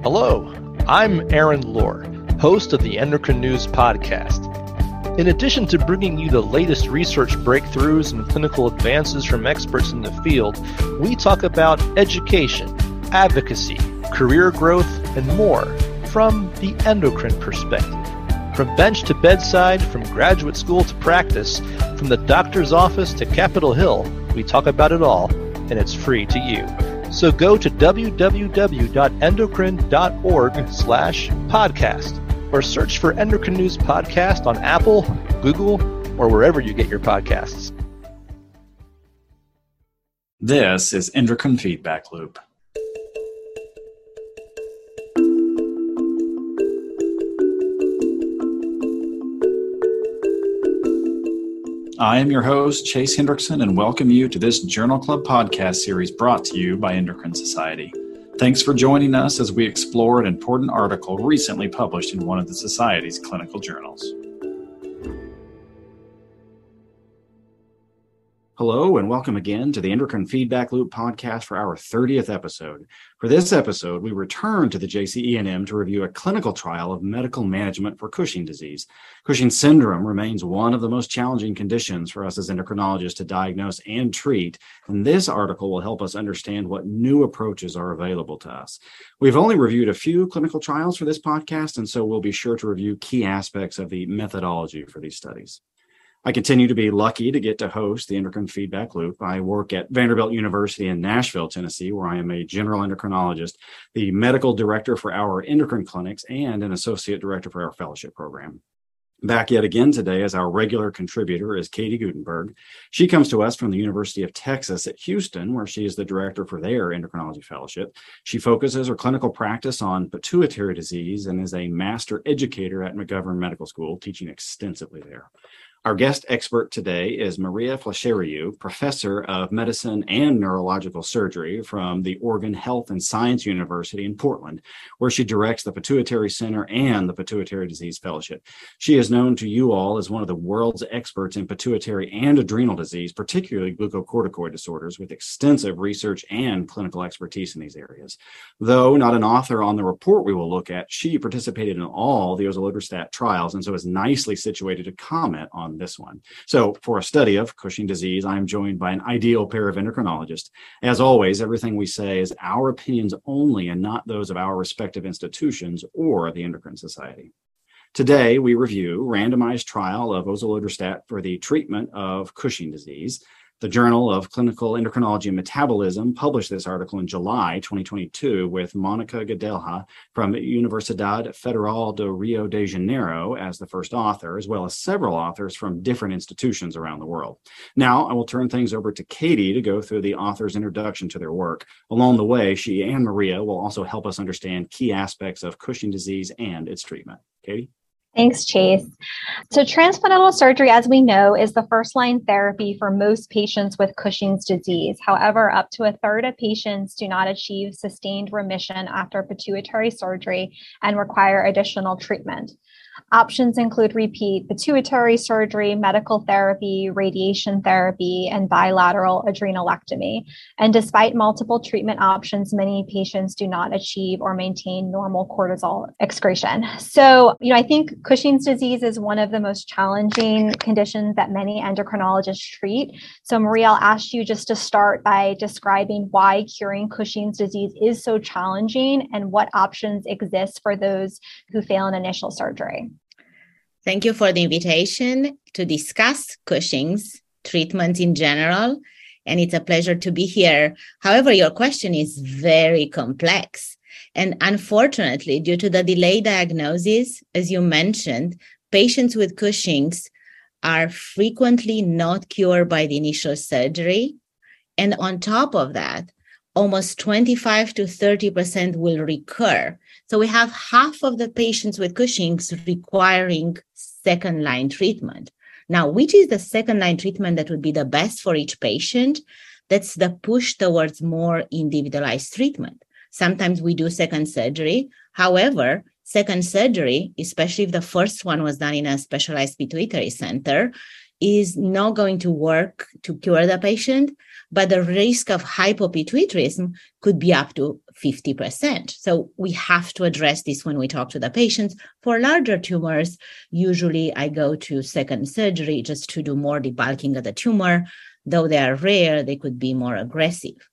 Hello, I'm Aaron Lohr, host of the Endocrine News podcast. In addition to bringing you the latest research breakthroughs and clinical advances from experts in the field, we talk about education, advocacy, career growth, and more from the endocrine perspective. From bench to bedside, from graduate school to practice, from the doctor's office to Capitol Hill, we talk about it all, and it's free to you. So go to www.endocrine.org/podcast or search for Endocrine News Podcast on Apple, Google, or wherever you get your podcasts. This is Endocrine Feedback Loop. I am your host, Chase Hendrickson, and welcome you to this Journal Club podcast series brought to you by Endocrine Society. Thanks for joining us as we explore an important article recently published in one of the Society's clinical journals. Hello, and welcome again to the Endocrine Feedback Loop podcast for our 30th episode. For this episode, we return to the JCENM to review a clinical trial of medical management for Cushing disease. Cushing syndrome remains one of the most challenging conditions for us as endocrinologists to diagnose and treat, and this article will help us understand what new approaches are available to us. We've only reviewed a few clinical trials for this podcast, and so we'll be sure to review key aspects of the methodology for these studies. I continue to be lucky to get to host the Endocrine Feedback Loop. I work at Vanderbilt University in Nashville, Tennessee, where I am a general endocrinologist, the medical director for our endocrine clinics, and an associate director for our fellowship program. Back yet again today as our regular contributor is Katie Gutenberg. She comes to us from the University of Texas at Houston, where she is the director for their endocrinology fellowship. She focuses her clinical practice on pituitary disease and is a master educator at McGovern Medical School, teaching extensively there. Our guest expert today is Maria Flășăriu, professor of medicine and neurological surgery from the Oregon Health and Science University in Portland, where she directs the Pituitary Center and the Pituitary Disease Fellowship. She is known to you all as one of the world's experts in pituitary and adrenal disease, particularly glucocorticoid disorders, with extensive research and clinical expertise in these areas. Though not an author on the report we will look at, she participated in all the osilodrostat trials and so is nicely situated to comment on this one. So for a study of Cushing disease, I am joined by an ideal pair of endocrinologists. As always, everything we say is our opinions only and not those of our respective institutions or the Endocrine Society. Today, we review randomized trial of osilodrostat for the treatment of Cushing disease. The Journal of Clinical Endocrinology and Metabolism published this article in July 2022 with Monica Gadelha from Universidad Federal do Rio de Janeiro as the first author, as well as several authors from different institutions around the world. Now, I will turn things over to Katie to go through the author's introduction to their work. Along the way, she and Maria will also help us understand key aspects of Cushing disease and its treatment. Katie? Thanks, Chase. So transplacental surgery, as we know, is the first-line therapy for most patients with Cushing's disease. However, up to a third of patients do not achieve sustained remission after pituitary surgery and require additional treatment. Options include repeat pituitary surgery, medical therapy, radiation therapy, and bilateral adrenalectomy. And despite multiple treatment options, many patients do not achieve or maintain normal cortisol excretion. So, I think Cushing's disease is one of the most challenging conditions that many endocrinologists treat. So, Maria, I'll ask you just to start by describing why curing Cushing's disease is so challenging and what options exist for those who fail an initial surgery. Thank you for the invitation to discuss Cushing's treatment in general, and it's a pleasure to be here. However, your question is very complex, and unfortunately, due to the delayed diagnosis, as you mentioned, patients with Cushing's are frequently not cured by the initial surgery, and on top of that, almost 25 to 30% will recur. So we have half of the patients with Cushing's requiring second-line treatment. Now, which is the second-line treatment that would be the best for each patient? That's the push towards more individualized treatment. Sometimes we do second surgery. However, second surgery, especially if the first one was done in a specialized pituitary center, is not going to work to cure the patient. but the risk of hypopituitarism could be up to 50%. So we have to address this when we talk to the patients. For larger tumors, usually I go to second surgery just to do more debulking of the tumor. Though they are rare, they could be more aggressive.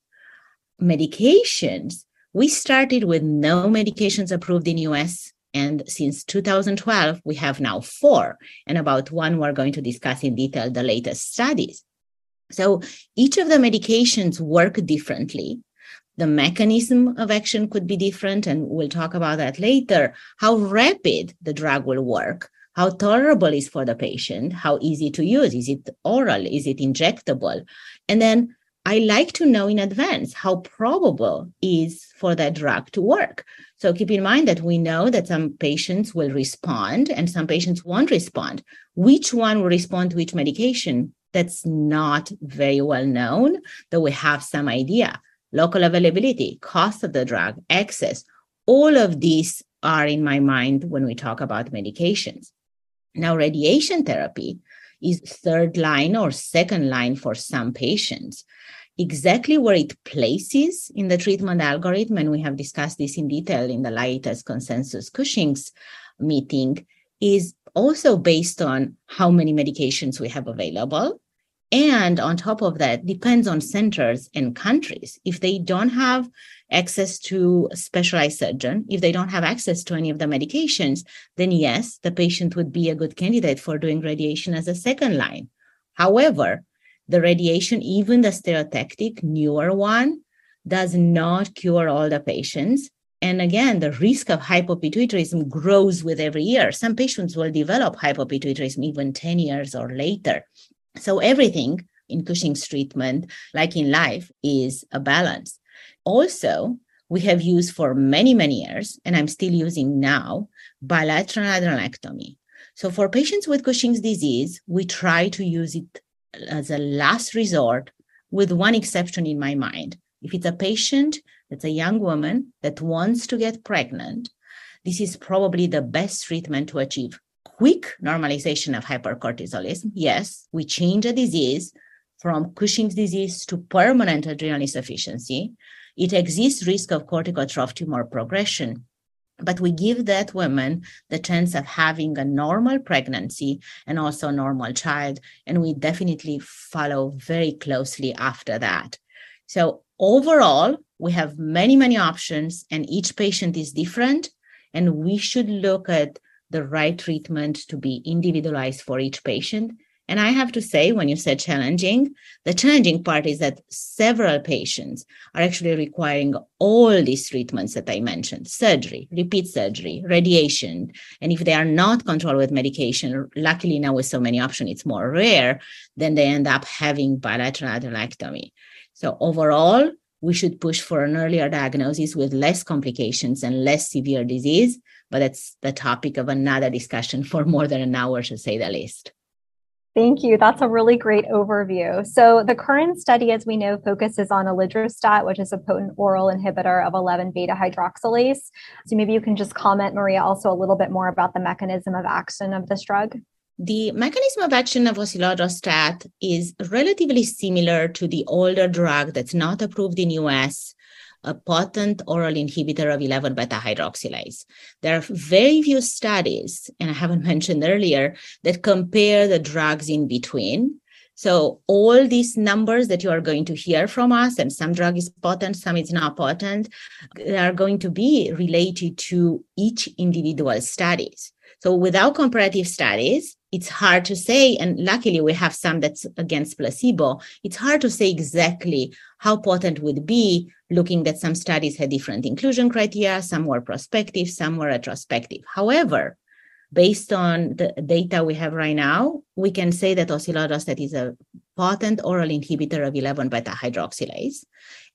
Medications, we started with no medications approved in US. And since 2012, we have now 4. And about 1 we're going to discuss in detail the latest studies. So each of the medications work differently. The mechanism of action could be different, and we'll talk about that later. How rapid the drug will work, how tolerable is for the patient, how easy to use. Is it oral? Is it injectable? And then I like to know in advance how probable is for that drug to work. So keep in mind that we know that some patients will respond and some patients won't respond. Which one will respond to which medication? That's not very well known, though we have some idea. Local availability, cost of the drug, access, all of these are in my mind when we talk about medications. Now, radiation therapy is third line or second line for some patients. Exactly where it places in the treatment algorithm, and we have discussed this in detail in the latest consensus Cushing's meeting, is also based on how many medications we have available. And on top of that, depends on centers and countries. If they don't have access to a specialized surgeon, if they don't have access to any of the medications, then yes, the patient would be a good candidate for doing radiation as a second line. However, the radiation, even the stereotactic, newer one, does not cure all the patients. And again, the risk of hypopituitarism grows with every year. Some patients will develop hypopituitarism even 10 years or later. So everything in Cushing's treatment, like in life, is a balance. Also, we have used for many, many years, and I'm still using now, bilateral adrenalectomy. So for patients with Cushing's disease, we try to use it as a last resort, with one exception in my mind. If it's a patient that's a young woman that wants to get pregnant, this is probably the best treatment to achieve quick normalization of hypercortisolism. Yes, we change a disease from Cushing's disease to permanent adrenal insufficiency. It exists risk of corticotroph tumor progression, but we give that woman the chance of having a normal pregnancy and also a normal child, and we definitely follow very closely after that. So overall, we have many, many options, and each patient is different, and we should look at the right treatment to be individualized for each patient. And I have to say, when you said challenging, the challenging part is that several patients are actually requiring all these treatments that I mentioned: surgery, repeat surgery, radiation. And if they are not controlled with medication, luckily now with so many options, it's more rare, then they end up having bilateral adrenalectomy. So overall, we should push for an earlier diagnosis with less complications and less severe disease, but that's the topic of another discussion for more than an hour, to say the least. Thank you. That's a really great overview. So the current study, as we know, focuses on elidrostat, which is a potent oral inhibitor of 11-beta hydroxylase. So maybe you can just comment, Maria, also a little bit more about the mechanism of action of this drug. The mechanism of action of osilodrostat is relatively similar to the older drug that's not approved in US, a potent oral inhibitor of 11-beta hydroxylase. There are very few studies, and I haven't mentioned earlier, that compare the drugs in between. So all these numbers that you are going to hear from us, and some drug is potent, some is not potent, they are going to be related to each individual studies. So without comparative studies, it's hard to say, and luckily we have some that's against placebo, it's hard to say exactly how potent would be, looking that some studies had different inclusion criteria, some were prospective, some were retrospective. However, based on the data we have right now, we can say that osilodrostat is a potent oral inhibitor of 11-beta hydroxylase,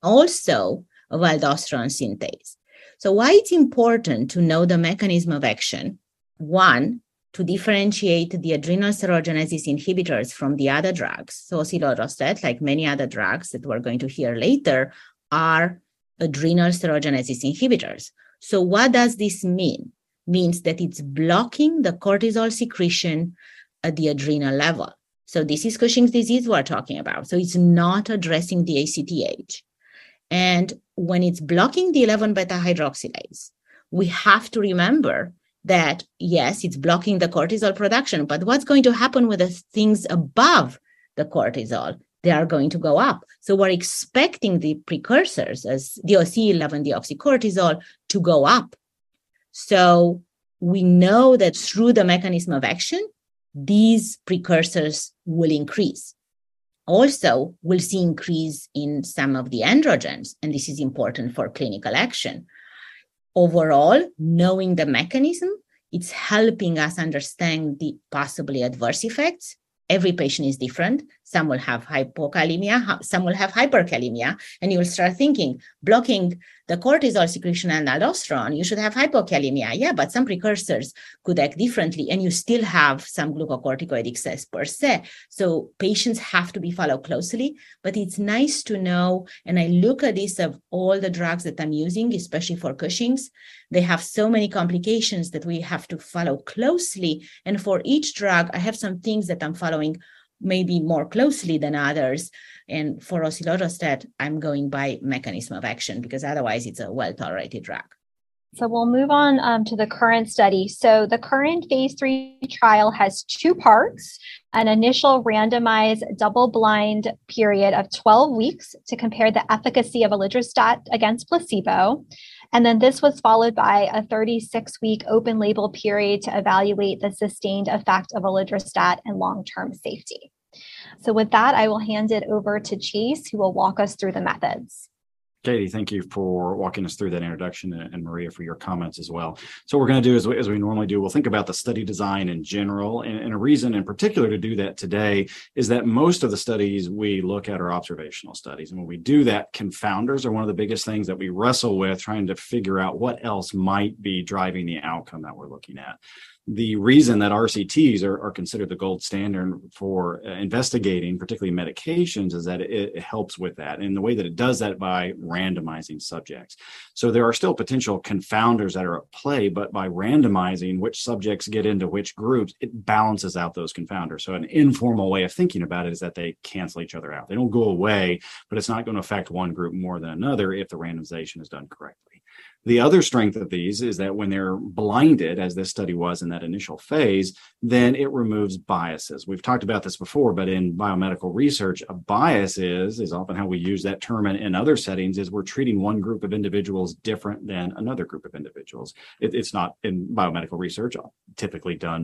also of aldosterone synthase. So why it's important to know the mechanism of action? One, to differentiate the adrenal steroidogenesis inhibitors from the other drugs. So osilodrostat, like many other drugs that we're going to hear later, are adrenal steroidogenesis inhibitors. So what does this mean? Means that it's blocking the cortisol secretion at the adrenal level. So this is Cushing's disease we're talking about. So it's not addressing the ACTH. And when it's blocking the 11-beta hydroxylase, we have to remember that, yes, it's blocking the cortisol production, but what's going to happen with the things above the cortisol? They are going to go up. So we're expecting the precursors as DOC, 11-deoxycortisol, to go up. So we know that through the mechanism of action, these precursors will increase. Also, we'll see increase in some of the androgens, and this is important for clinical action. Overall, knowing the mechanism, it's helping us understand the possibly adverse effects. Every patient is different. Some will have hypokalemia, some will have hyperkalemia, and you will start thinking, blocking the cortisol secretion and aldosterone, you should have hypokalemia. Yeah, but some precursors could act differently, and you still have some glucocorticoid excess per se. So patients have to be followed closely, but it's nice to know, and I look at this of all the drugs that I'm using, especially for Cushing's, they have so many complications that we have to follow closely. And for each drug, I have some things that I'm following maybe more closely than others. And for osilodrostat, I'm going by mechanism of action because otherwise it's a well-tolerated drug. So we'll move on to the current study. So the current phase 3 trial has 2 parts, an initial randomized double-blind period of 12 weeks to compare the efficacy of osilodrostat against placebo. And then this was followed by a 36-week open label period to evaluate the sustained effect of osilodrostat and long-term safety. So with that, I will hand it over to Chase, who will walk us through the methods. Katie, thank you for walking us through that introduction, and Maria for your comments as well. So what we're going to do is, as we normally do, we'll think about the study design in general, and a reason in particular to do that today is that most of the studies we look at are observational studies. And when we do that, confounders are one of the biggest things that we wrestle with, trying to figure out what else might be driving the outcome that we're looking at. The reason that RCTs are considered the gold standard for investigating, particularly medications, is that it helps with that. And the way that it does that by randomizing subjects. So there are still potential confounders that are at play, but by randomizing which subjects get into which groups, it balances out those confounders. So an informal way of thinking about it is that they cancel each other out. They don't go away, but it's not going to affect one group more than another if the randomization is done correctly. The other strength of these is that when they're blinded, as this study was in that initial phase, then it removes biases. We've talked about this before, but in biomedical research, a bias is often how we use that term in other settings, is we're treating one group of individuals different than another group of individuals. It's not in biomedical research typically done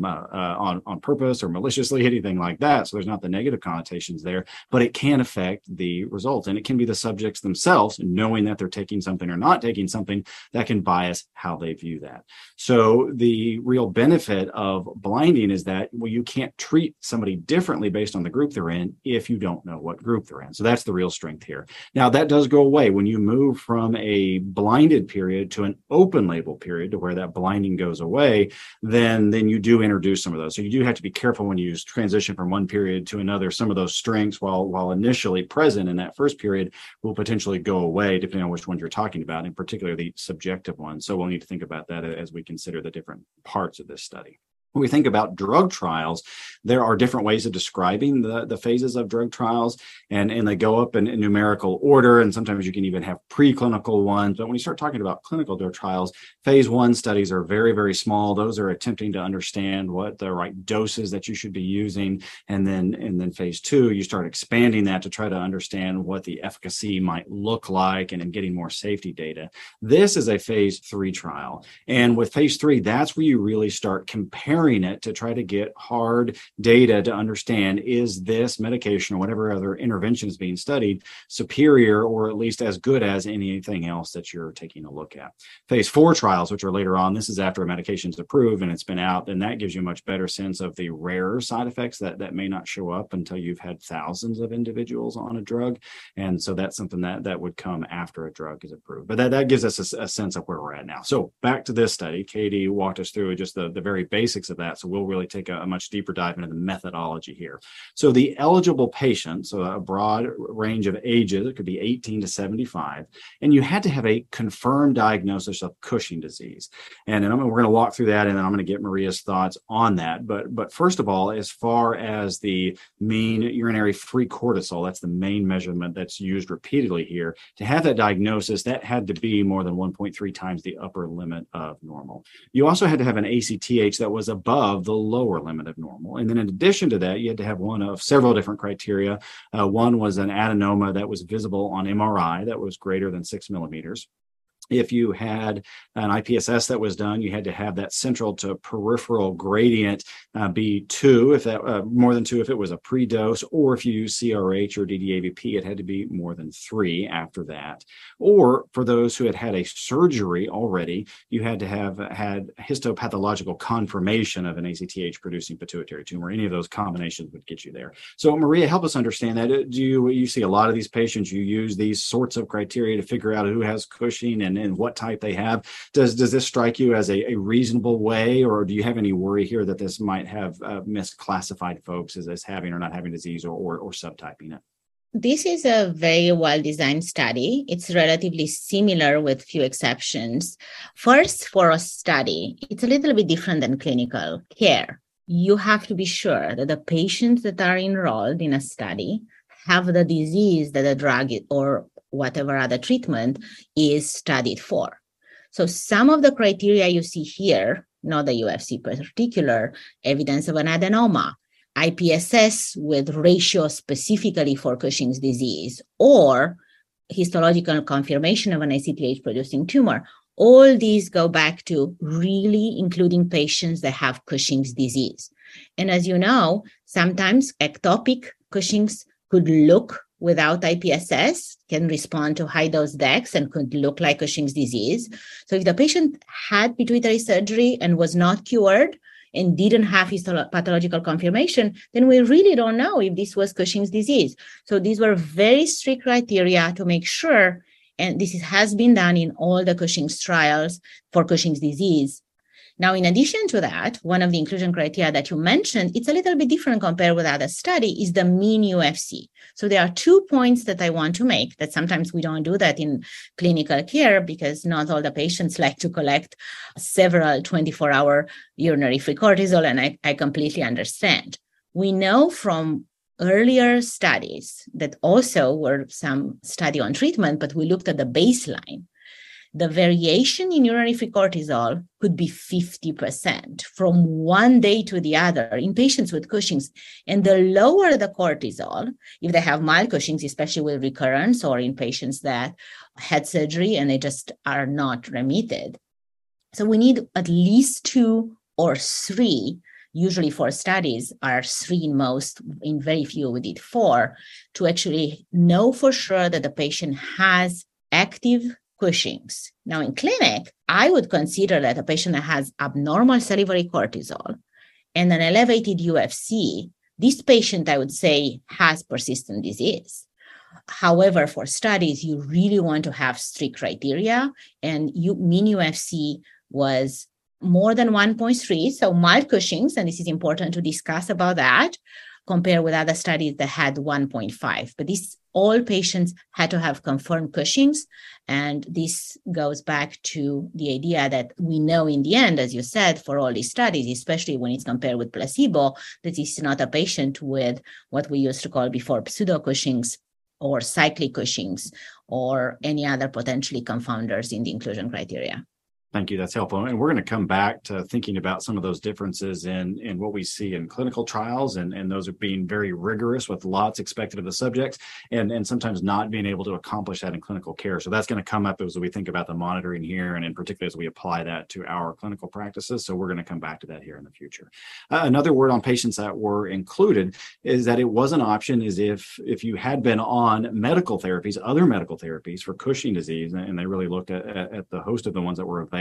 on purpose or maliciously, anything like that. So there's not the negative connotations there, but it can affect the results. And it can be the subjects themselves knowing that they're taking something or not taking something that can bias how they view that. So the real benefit of blinding is that, well, you can't treat somebody differently based on the group they're in if you don't know what group they're in. So that's the real strength here. Now, that does go away when you move from a blinded period to an open label period, to where that blinding goes away, then you do introduce some of those. So you do have to be careful when you transition from one period to another. Some of those strengths, while initially present in that first period, will potentially go away depending on which ones you're talking about, in particular the subjective ones. So we'll need to think about that as we consider the different parts of this study. When we think about drug trials, there are different ways of describing the phases of drug trials, and they go up in numerical order, and sometimes you can even have preclinical ones. But when you start talking about clinical drug trials, phase 1 studies are very, very small. Those are attempting to understand what the right doses that you should be using. And then phase 2, you start expanding that to try to understand what the efficacy might look like and getting more safety data. This is a phase 3 trial. And with phase 3, that's where you really start comparing it to try to get hard data to understand, is this medication or whatever other intervention is being studied superior or at least as good as anything else that you're taking a look at. Phase 4 trials, which are later on, this is after a medication is approved and it's been out, and that gives you a much better sense of the rarer side effects that may not show up until you've had thousands of individuals on a drug. And so that's something that would come after a drug is approved. But that gives us a sense of where we're at now. So back to this study, Katie walked us through just the very basics of of that. So we'll really take a much deeper dive into the methodology here. So the eligible patients, so a broad range of ages, it could be 18 to 75, and you had to have a confirmed diagnosis of Cushing disease. And we're going to walk through that, and then I'm going to get Maria's thoughts on that. But first of all, as far as the mean urinary free cortisol, that's the main measurement that's used repeatedly here. To have that diagnosis, that had to be more than 1.3 times the upper limit of normal. You also had to have an ACTH that was above the lower limit of normal. And then in addition to that, you had to have one of several different criteria. One was an adenoma that was visible on MRI that was greater than 6 millimeters. If you had an IPSS that was done, you had to have that central to peripheral gradient be 2, if that more than 2 if it was a pre-dose, or if you use CRH or DDAVP, it had to be more than 3 after that. Or for those who had had a surgery already, you had to have had histopathological confirmation of an ACTH producing pituitary tumor. Any of those combinations would get you there. So Maria, help us understand that. Do you see a lot of these patients, you use these sorts of criteria to figure out who has Cushing and what type they have? Does this strike you as a reasonable way, or do you have any worry here that this might have misclassified folks as having or not having disease or subtyping it? This is a very well-designed study. It's relatively similar with few exceptions. First, for a study, it's a little bit different than clinical care. You have to be sure that the patients that are enrolled in a study have the disease that the drug or whatever other treatment is studied for. So some of the criteria you see here, not the UFC particular, evidence of an adenoma, IPSS with ratio specifically for Cushing's disease, or histological confirmation of an ACTH producing tumor. All these go back to really including patients that have Cushing's disease. And as you know, sometimes ectopic Cushing's could look without IPSS, can respond to high-dose DEX and could look like Cushing's disease. So if the patient had pituitary surgery and was not cured and didn't have histopathological confirmation, then we really don't know if this was Cushing's disease. So these were very strict criteria to make sure, and this has been done in all the Cushing's trials for Cushing's disease. Now, in addition to that, one of the inclusion criteria that you mentioned, it's a little bit different compared with other study, is the mean UFC. So there are 2 points that I want to make, that sometimes we don't do that in clinical care because not all the patients like to collect several 24-hour urinary free cortisol, and I completely understand. We know from earlier studies that also were some study on treatment, but we looked at the baseline. The variation in urinary free cortisol could be 50% from one day to the other in patients with Cushing's. And the lower the cortisol, if they have mild Cushing's, especially with recurrence, or in patients that had surgery and they just are not remitted. So we need at least 2 or 3, usually for studies are 3 in most, in very few we did 4, to actually know for sure that the patient has active Cushing's. Now, in clinic, I would consider that a patient that has abnormal salivary cortisol and an elevated UFC, this patient, I would say, has persistent disease. However, for studies, you really want to have strict criteria, and mean UFC was more than 1.3, so mild Cushing's, and this is important to discuss about that, compared with other studies that had 1.5. But all patients had to have confirmed Cushing's, and this goes back to the idea that we know in the end, as you said, for all these studies, especially when it's compared with placebo, that this is not a patient with what we used to call before pseudo-Cushing's or cyclic Cushing's or any other potentially confounders in the inclusion criteria. Thank you. That's helpful. And we're going to come back to thinking about some of those differences in what we see in clinical trials, and those are being very rigorous with lots expected of the subjects, and sometimes not being able to accomplish that in clinical care. So that's going to come up as we think about the monitoring here, and in particular as we apply that to our clinical practices. So we're going to come back to that here in the future. Another word on patients that were included is that it was an option is if you had been on medical therapies, other medical therapies for Cushing disease, and they really looked at the host of the ones that were available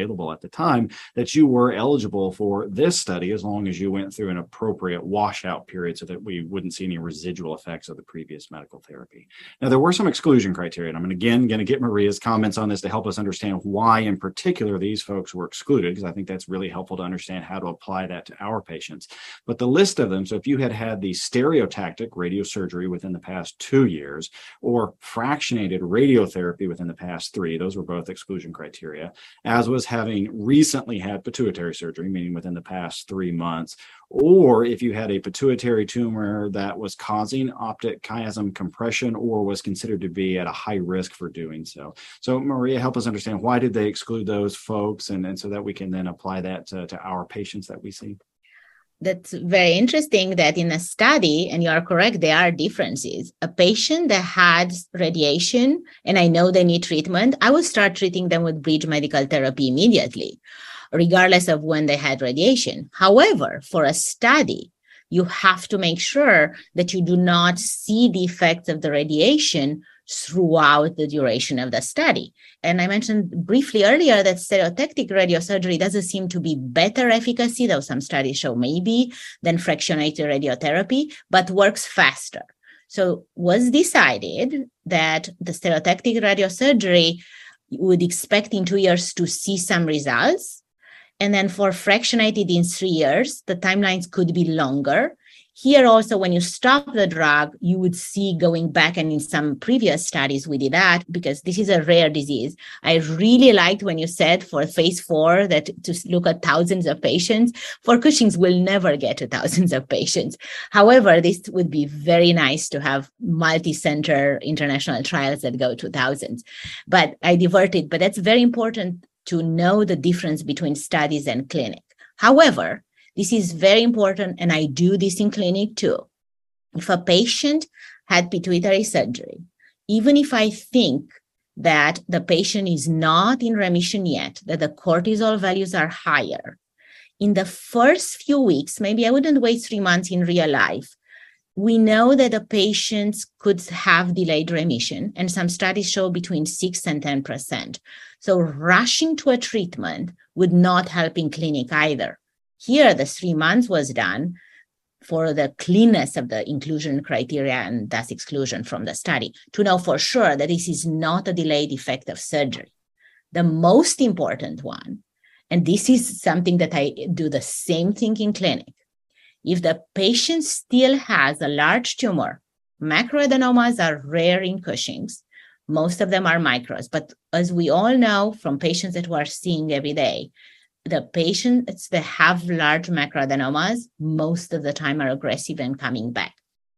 available at the time, that you were eligible for this study as long as you went through an appropriate washout period so that we wouldn't see any residual effects of the previous medical therapy. Now, there were some exclusion criteria, and I'm going to get Maria's comments on this to help us understand why in particular these folks were excluded, because I think that's really helpful to understand how to apply that to our patients. But the list of them, so if you had the stereotactic radiosurgery within the past 2 years, or fractionated radiotherapy within the past 3, those were both exclusion criteria, as was having recently had pituitary surgery, meaning within the past 3 months, or if you had a pituitary tumor that was causing optic chiasm compression or was considered to be at a high risk for doing so. So Maria, help us understand, why did they exclude those folks, and so that we can then apply that to our patients that we see? That's very interesting that in a study, and you are correct, there are differences. A patient that had radiation, and I know they need treatment, I will start treating them with bridge medical therapy immediately, regardless of when they had radiation. However, for a study, you have to make sure that you do not see the effects of the radiation throughout the duration of the study. And I mentioned briefly earlier that stereotactic radiosurgery doesn't seem to be better efficacy, though some studies show maybe, than fractionated radiotherapy, but works faster. So was decided that the stereotactic radiosurgery would expect in 2 years to see some results. And then for fractionated in 3 years, the timelines could be longer. Here also, when you stop the drug, you would see going back, and in some previous studies we did that because this is a rare disease. I really liked when you said for phase 4 that to look at thousands of patients. For Cushing's, we'll never get to thousands of patients. However, this would be very nice to have multi-center international trials that go to thousands. But I diverted, but that's very important to know the difference between studies and clinic. However, this is very important, and I do this in clinic too. If a patient had pituitary surgery, even if I think that the patient is not in remission yet, that the cortisol values are higher, in the first few weeks, maybe I wouldn't wait 3 months in real life, we know that the patients could have delayed remission, and some studies show between 6 and 10%. So rushing to a treatment would not help in clinic either. Here, the 3 months was done for the cleanness of the inclusion criteria and thus exclusion from the study, to know for sure that this is not a delayed effect of surgery. The most important one, and this is something that I do the same thing in clinic, if the patient still has a large tumor, macroadenomas are rare in Cushing's, most of them are micros, but as we all know from patients that we are seeing every day, the patients that have large macroadenomas, most of the time are aggressive and coming back.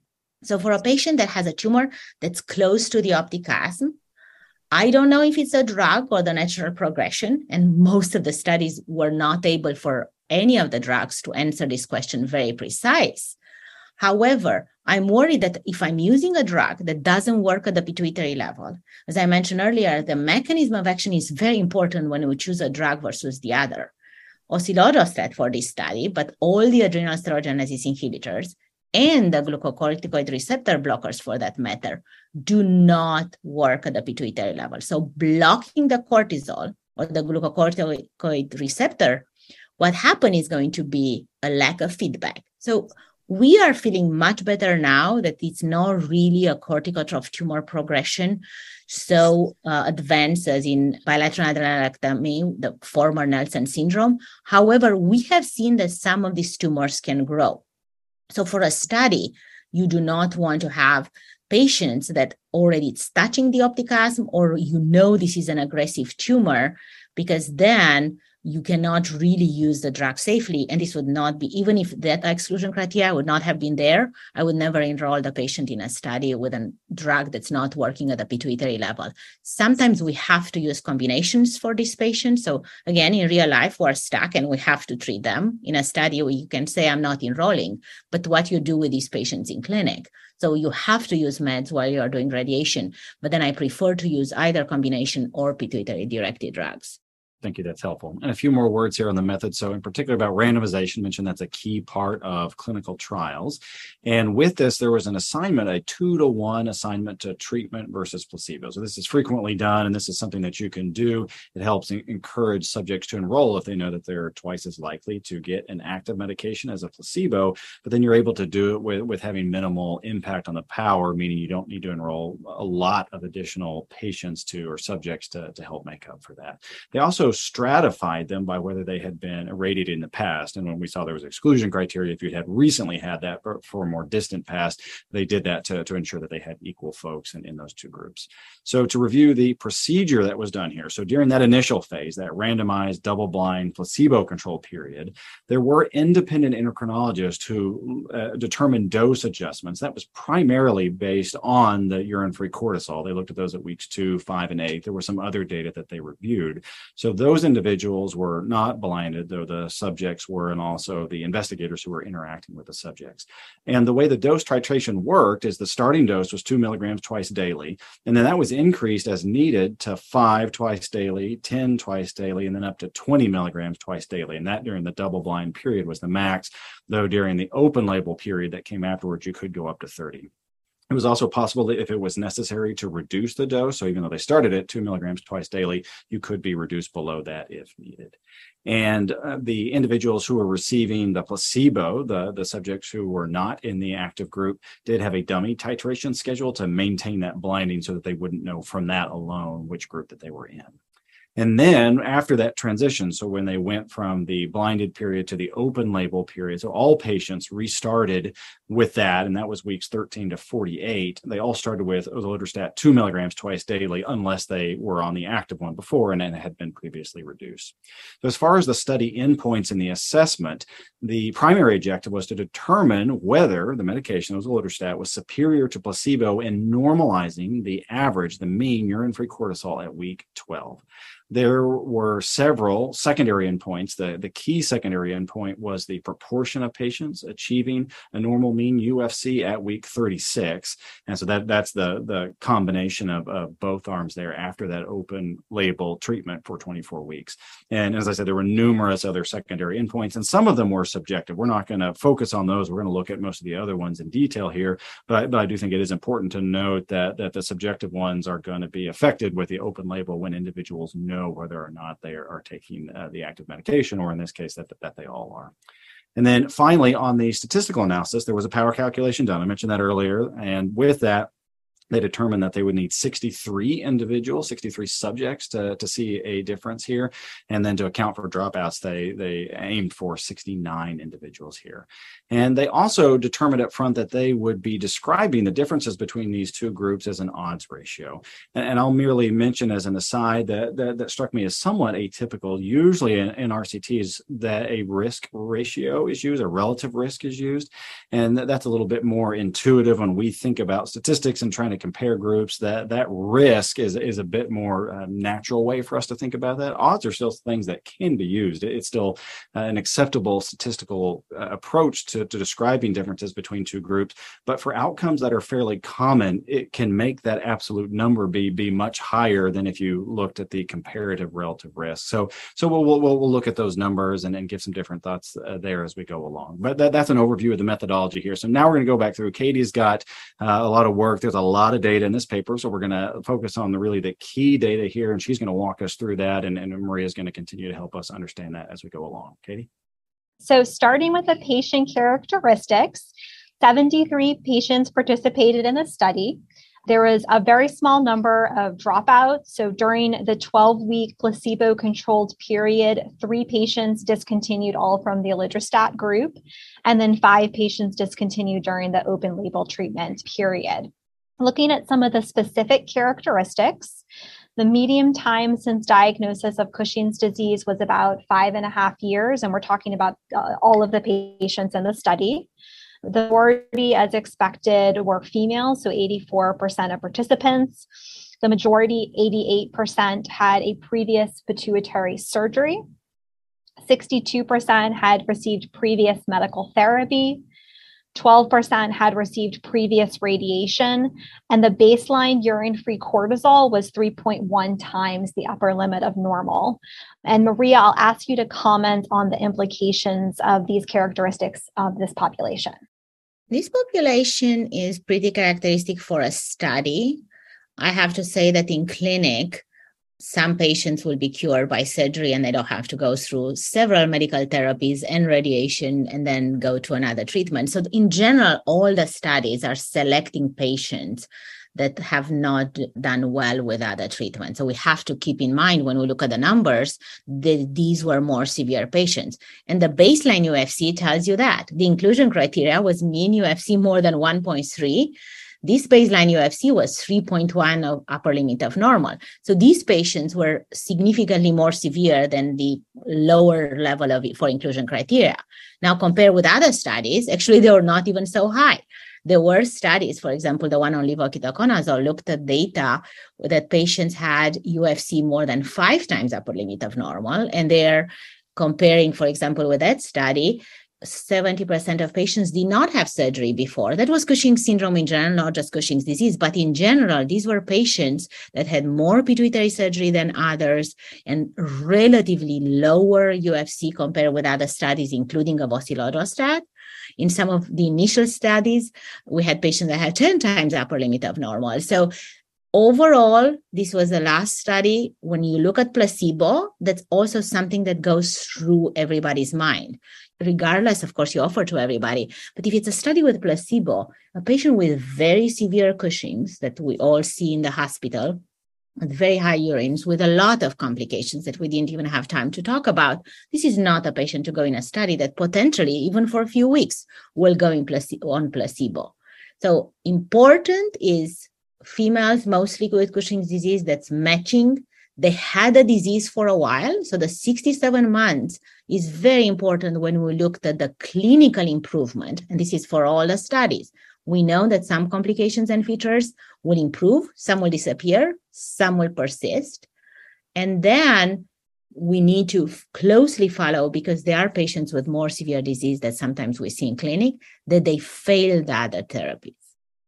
So for a patient that has a tumor that's close to the optic chiasm, I don't know if it's a drug or the natural progression, and most of the studies were not able for any of the drugs to answer this question very precise. However, I'm worried that if I'm using a drug that doesn't work at the pituitary level, as I mentioned earlier, the mechanism of action is very important when we choose a drug versus the other. Osilotastat for this study, but all the adrenal steroidogenesis inhibitors and the glucocorticoid receptor blockers for that matter do not work at the pituitary level. So blocking the cortisol or the glucocorticoid receptor, what happens is going to be a lack of feedback. So we are feeling much better now that it's not really a corticotroph tumor progression so advanced as in bilateral adrenalectomy, the former Nelson syndrome. However, we have seen that some of these tumors can grow. So for a study, you do not want to have patients that already it's touching the optic chiasm, or this is an aggressive tumor, because then you cannot really use the drug safely. And this would not be, even if that exclusion criteria would not have been there, I would never enroll the patient in a study with a drug that's not working at the pituitary level. Sometimes we have to use combinations for these patients. So again, in real life, we're stuck and we have to treat them. In a study where you can say, I'm not enrolling, but what you do with these patients in clinic. So you have to use meds while you're doing radiation, but then I prefer to use either combination or pituitary-directed drugs. Thank you. That's helpful. And a few more words here on the method. So in particular about randomization, mentioned that's a key part of clinical trials. And with this, there was an assignment, a 2-to-1 assignment to treatment versus placebo. So this is frequently done, and this is something that you can do. It helps encourage subjects to enroll if they know that they're twice as likely to get an active medication as a placebo, but then you're able to do it with having minimal impact on the power, meaning you don't need to enroll a lot of additional patients or subjects to help make up for that. They also stratified them by whether they had been irradiated in the past. And when we saw there was exclusion criteria, if you had recently had that for a more distant past, they did that to ensure that they had equal folks in those two groups. So to review the procedure that was done here. So during that initial phase, that randomized double-blind placebo-controlled period, there were independent endocrinologists who determined dose adjustments. That was primarily based on the urine-free cortisol. They looked at those at weeks 2, 5, and 8. There were some other data that they reviewed. So those individuals were not blinded, though the subjects were, and also the investigators who were interacting with the subjects. And the way the dose titration worked is the starting dose was 2 milligrams twice daily, and then that was increased as needed to 5 twice daily, 10 twice daily, and then up to 20 milligrams twice daily. And that during the double-blind period was the max, though during the open-label period that came afterwards, you could go up to 30. It was also possible that if it was necessary to reduce the dose, so even though they started at 2 milligrams twice daily, you could be reduced below that if needed. And the individuals who were receiving the placebo, the subjects who were not in the active group, did have a dummy titration schedule to maintain that blinding so that they wouldn't know from that alone which group that they were in. And then after that transition, so when they went from the blinded period to the open label period, so all patients restarted with that, and that was weeks 13 to 48. They all started with osilodrostat 2 milligrams twice daily, unless they were on the active one before and then had been previously reduced. So as far as the study endpoints in the assessment, the primary objective was to determine whether the medication osilodrostat was superior to placebo in normalizing the average, the mean urine-free cortisol at week 12. There were several secondary endpoints. The key secondary endpoint was the proportion of patients achieving a normal mean UFC at week 36. And so that's the combination of both arms there after that open label treatment for 24 weeks. And as I said, there were numerous other secondary endpoints, and some of them were subjective. We're not going to focus on those. We're going to look at most of the other ones in detail here. But I do think it is important to note that the subjective ones are going to be affected with the open label when individuals know whether or not they are taking the active medication, or in this case, that they all are. And then finally, on the statistical analysis, there was a power calculation done. I mentioned that earlier. And with that, they determined that they would need 63 subjects to see a difference here. And then to account for dropouts, they aimed for 69 individuals here. And they also determined up front that they would be describing the differences between these two groups as an odds ratio. And I'll merely mention as an aside that struck me as somewhat atypical. Usually in RCTs, that a risk ratio is used, a relative risk is used. And that's a little bit more intuitive when we think about statistics and trying to compare groups. That risk is a bit more natural way for us to think about that. Odds are still things that can be used. It's still an acceptable statistical approach to describing differences between two groups. But for outcomes that are fairly common, it can make that absolute number be much higher than if you looked at the comparative relative risk. So we'll look at those numbers and give some different thoughts there as we go along. But that's an overview of the methodology here. So now we're going to go back through. Katie's got a lot of work. There's a lot of data in this paper, so we're going to focus on the key data here, and she's going to walk us through that, and Maria's going to continue to help us understand that as we go along. Katie? So starting with the patient characteristics, 73 patients participated in the study. There was a very small number of dropouts. So during the 12-week placebo-controlled period, 3 patients discontinued all from the osilodrostat group, and then 5 patients discontinued during the open label treatment period. Looking at some of the specific characteristics, the median time since diagnosis of Cushing's disease was about 5.5 years, and we're talking about all of the patients in the study. The majority, as expected, were female, so 84% of participants. The majority, 88%, had a previous pituitary surgery. 62% had received previous medical therapy. 12% had received previous radiation, and the baseline urine-free cortisol was 3.1 times the upper limit of normal. And Maria, I'll ask you to comment on the implications of these characteristics of this population. This population is pretty characteristic for a study. I have to say that in clinic, some patients will be cured by surgery and they don't have to go through several medical therapies and radiation and then go to another treatment. So in general, all the studies are selecting patients that have not done well with other treatments. So we have to keep in mind when we look at the numbers that these were more severe patients. And the baseline UFC tells you that. The inclusion criteria was mean UFC more than 1.3. This baseline UFC was 3.1 of upper limit of normal. So these patients were significantly more severe than the lower level of for inclusion criteria. Now, compared with other studies, actually, they were not even so high. There were studies, for example, the one on levoketoconazole looked at data that patients had UFC more than 5 times upper limit of normal. And they're comparing, for example, with that study, 70% of patients did not have surgery before. That was Cushing's syndrome in general, not just Cushing's disease, but in general, these were patients that had more pituitary surgery than others and relatively lower UFC compared with other studies, including avosilodostat. In some of the initial studies, we had patients that had 10 times upper limit of normal. So overall, this was the last study. When you look at placebo, that's also something that goes through everybody's mind. Regardless, of course, you offer to everybody. But if it's a study with placebo, a patient with very severe Cushing's that we all see in the hospital, with very high urines, with a lot of complications that we didn't even have time to talk about, this is not a patient to go in a study that potentially, even for a few weeks, will go on placebo. So important is females, mostly with Cushing's disease, that's matching. They had a disease for a while. So the 67 months is very important when we looked at the clinical improvement. And this is for all the studies. We know that some complications and features will improve, some will disappear, some will persist. And then we need to closely follow, because there are patients with more severe disease that sometimes we see in clinic, that they failed other therapies.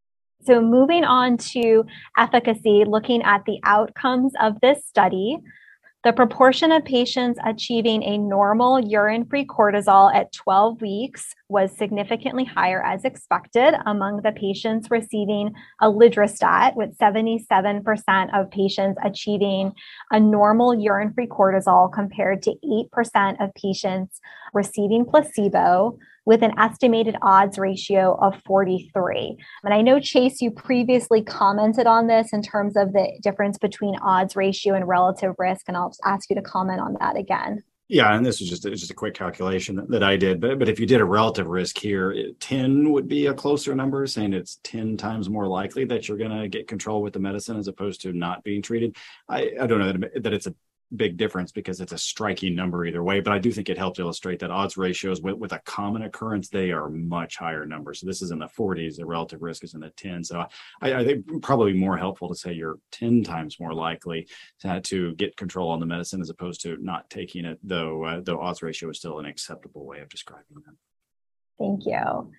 So moving on to efficacy, looking at the outcomes of this study, the proportion of patients achieving a normal urine-free cortisol at 12 weeks was significantly higher as expected among the patients receiving alidrostat, with 77% of patients achieving a normal urine-free cortisol compared to 8% of patients receiving placebo, with an estimated odds ratio of 43. And I know, Chase, you previously commented on this in terms of the difference between odds ratio and relative risk, and I'll ask you to comment on that again. Yeah, and this is just a quick calculation that I did. But if you did a relative risk here, 10 would be a closer number, saying it's 10 times more likely that you're going to get control with the medicine as opposed to not being treated. I don't know that it's a big difference because it's a striking number either way, but I do think it helps illustrate that odds ratios with a common occurrence, they are much higher numbers. So this is in the 40s, the relative risk is in the 10s. So I think probably more helpful to say you're 10 times more likely to get control on the medicine as opposed to not taking it, though odds ratio is still an acceptable way of describing that. Thank you.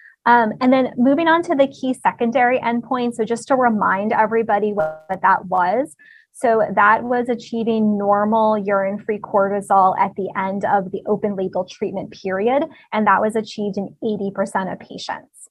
And then moving on to the key secondary endpoints. So just to remind everybody what that was. So that was achieving normal urine-free cortisol at the end of the open label treatment period, and that was achieved in 80% of patients.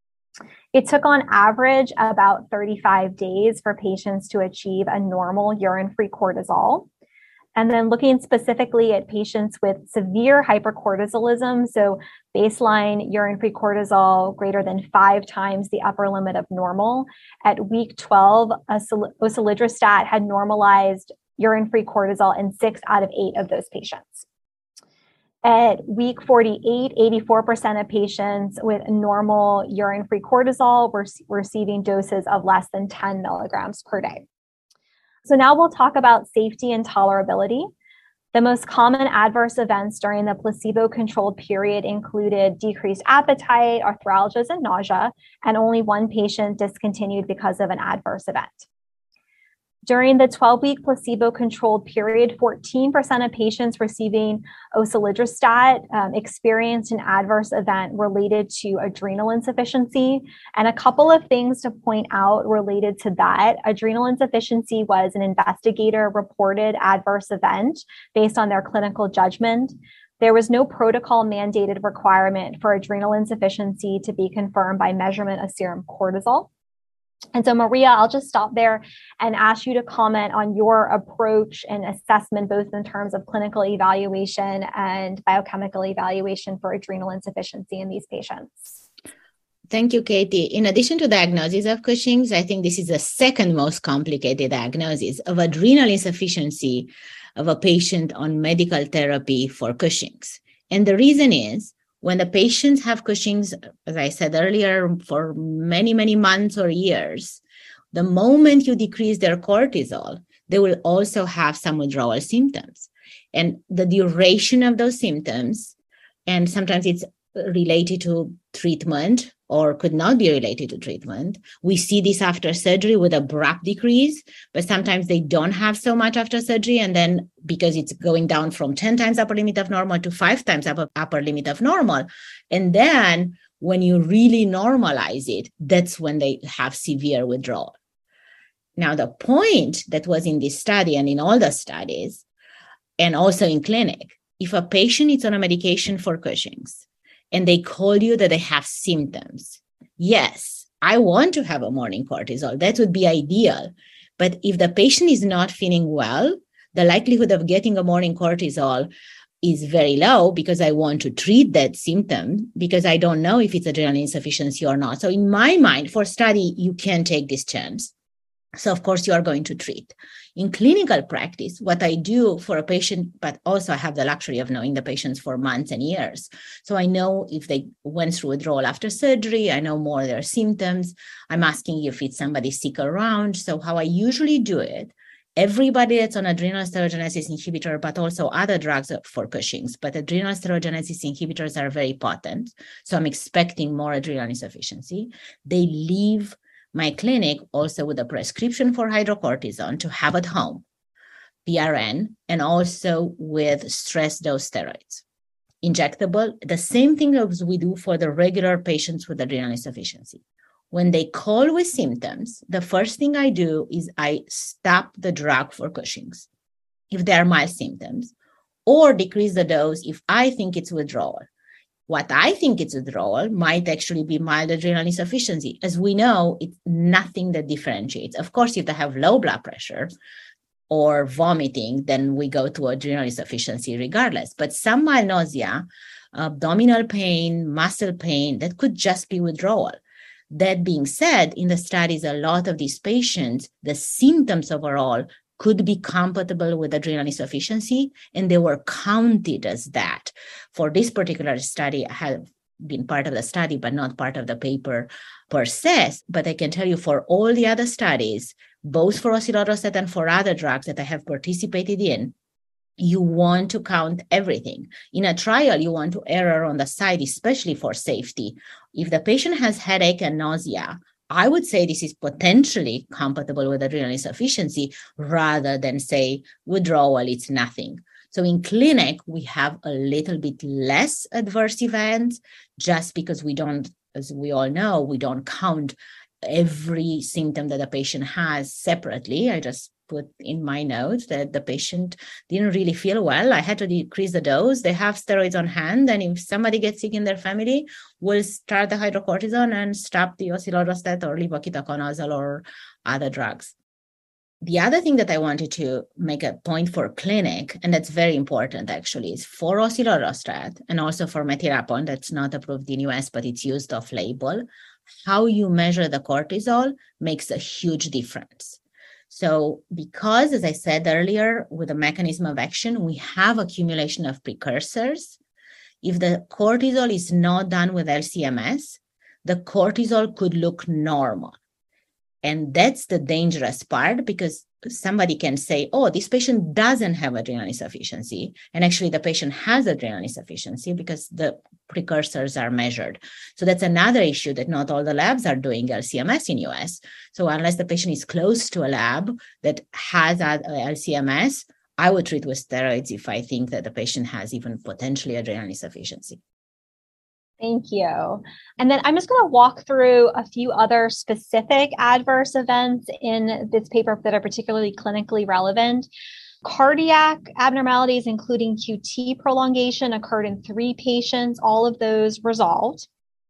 It took on average about 35 days for patients to achieve a normal urine-free cortisol. And then looking specifically at patients with severe hypercortisolism, so baseline urine-free cortisol greater than 5 times the upper limit of normal, at week 12, osilodrostat had normalized urine-free cortisol in 6 out of 8 of those patients. At week 48, 84% of patients with normal urine-free cortisol were receiving doses of less than 10 milligrams per day. So now we'll talk about safety and tolerability. The most common adverse events during the placebo-controlled period included decreased appetite, arthralgias, and nausea, and only 1 patient discontinued because of an adverse event. During the 12-week placebo-controlled period, 14% of patients receiving osilodrostat experienced an adverse event related to adrenal insufficiency. And a couple of things to point out related to that. Adrenal insufficiency was an investigator-reported adverse event based on their clinical judgment. There was no protocol-mandated requirement for adrenal insufficiency to be confirmed by measurement of serum cortisol. And so, Maria, I'll just stop there and ask you to comment on your approach and assessment, both in terms of clinical evaluation and biochemical evaluation for adrenal insufficiency in these patients. Thank you, Katie. In addition to diagnosis of Cushing's, I think this is the second most complicated diagnosis of adrenal insufficiency of a patient on medical therapy for Cushing's. And the reason is, when the patients have Cushing's, as I said earlier, for many, many months or years, the moment you decrease their cortisol, they will also have some withdrawal symptoms. And the duration of those symptoms, and sometimes it's related to treatment or could not be related to treatment. We see this after surgery with abrupt decrease, but sometimes they don't have so much after surgery. And then because it's going down from 10 times upper limit of normal to 5 times upper limit of normal. And then when you really normalize it, that's when they have severe withdrawal. Now, the point that was in this study and in all the studies, and also in clinic, if a patient is on a medication for Cushing's, and they call you that they have symptoms, yes, I want to have a morning cortisol. That would be ideal. But if the patient is not feeling well, the likelihood of getting a morning cortisol is very low because I want to treat that symptom because I don't know if it's adrenal insufficiency or not. So in my mind, for study, you can take this chance. So of course, you are going to treat. In clinical practice, what I do for a patient, but also I have the luxury of knowing the patients for months and years. So I know if they went through withdrawal after surgery, I know more of their symptoms. I'm asking if it's somebody sick around. So how I usually do it, everybody that's on adrenal steroidogenesis inhibitor, but also other drugs for Cushing's, but adrenal steroidogenesis inhibitors are very potent. So I'm expecting more adrenal insufficiency. They leave my clinic also with a prescription for hydrocortisone to have at home, PRN, and also with stress dose steroids. Injectable, the same thing as we do for the regular patients with adrenal insufficiency. When they call with symptoms, the first thing I do is I stop the drug for Cushing's if there are mild symptoms, or decrease the dose if I think it's withdrawal. What I think it's withdrawal might actually be mild adrenal insufficiency. As we know, it's nothing that differentiates. Of course, if they have low blood pressure or vomiting, then we go to adrenal insufficiency regardless. But some mild nausea, abdominal pain, muscle pain, that could just be withdrawal. That being said, in the studies, a lot of these patients, the symptoms overall could be compatible with adrenal insufficiency, and they were counted as that. For this particular study, I have been part of the study, but not part of the paper per se. But I can tell you for all the other studies, both for osilodrostat and for other drugs that I have participated in, you want to count everything. In a trial, you want to err on the side, especially for safety. If the patient has headache and nausea, I would say this is potentially compatible with adrenal insufficiency rather than say withdrawal, it's nothing. So in clinic, we have a little bit less adverse events just because we don't, as we all know, we don't count every symptom that a patient has separately. I just put in my notes that the patient didn't really feel well. I had to decrease the dose. They have steroids on hand. And if somebody gets sick in their family, we'll start the hydrocortisone and stop the osilodrostat or levokitaconazole or other drugs. The other thing that I wanted to make a point for clinic, and that's very important actually, is for osilodrostat and also for metirapone, that's not approved in US, but it's used off-label. How you measure the cortisol makes a huge difference. So because, as I said earlier, with the mechanism of action, we have accumulation of precursors. If the cortisol is not done with LCMS, the cortisol could look normal. And that's the dangerous part because somebody can say, oh, this patient doesn't have adrenal insufficiency. And actually the patient has adrenal insufficiency because the precursors are measured. So that's another issue, that not all the labs are doing LCMS in US. So unless the patient is close to a lab that has LCMS, I would treat with steroids if I think that the patient has even potentially adrenal insufficiency. Thank you. And then I'm just going to walk through a few other specific adverse events in this paper that are particularly clinically relevant. Cardiac abnormalities, including QT prolongation, occurred in 3 patients. All of those resolved.